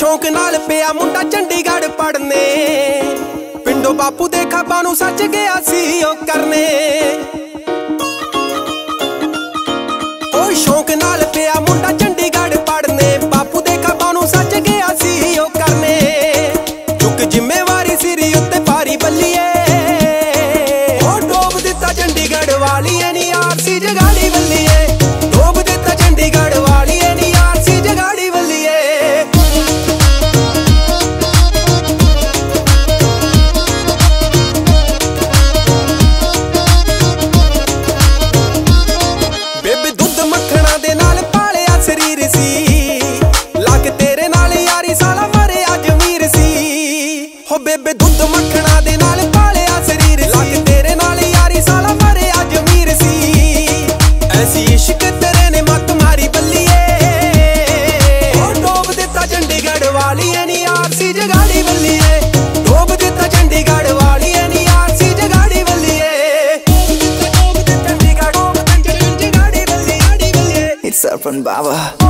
शौक नाल पिया मुंडा चंडीगढ़ पढ़ने, पिंडो बापू दे खाबा नूं सच गया सी ओ करने। ओ शौक नाल पिया मुंडा चंडीगढ़ पढ़ने, बापू दे खाबा नूं सच गया सी ओ करने। चुक जिम्मेवारी सिरी उत्ते पारी बल्लीए, ओ डोब दिता चंडीगढ़ वालिए नी आरसी जगाड़ी बल्लीए, डोब दिता चंडीगढ़ वालिए नी आरसी जगाड़ी बल्लीए। बेबे दुध मक्खणा दे नाल पालिया शरीर सी, लाके तेरे नाल यारी साला मरे अजमीर सी। हो बेबे दुध मक्खणा दे नाल पालिया शरीर सी, लाके तेरे नाल यारी साला मरे अजमीर सी। ऐसी इश्क तेरे ने मत मारी बल्लीए, ओ डोब दिता चंडीगढ़ वालिए नी आरसी जगाड़ी बल्लीए, डोब दिता चंडीगढ़ वालिए नी आरसी जगाड़ी बल्लीए। It's Urban Baba.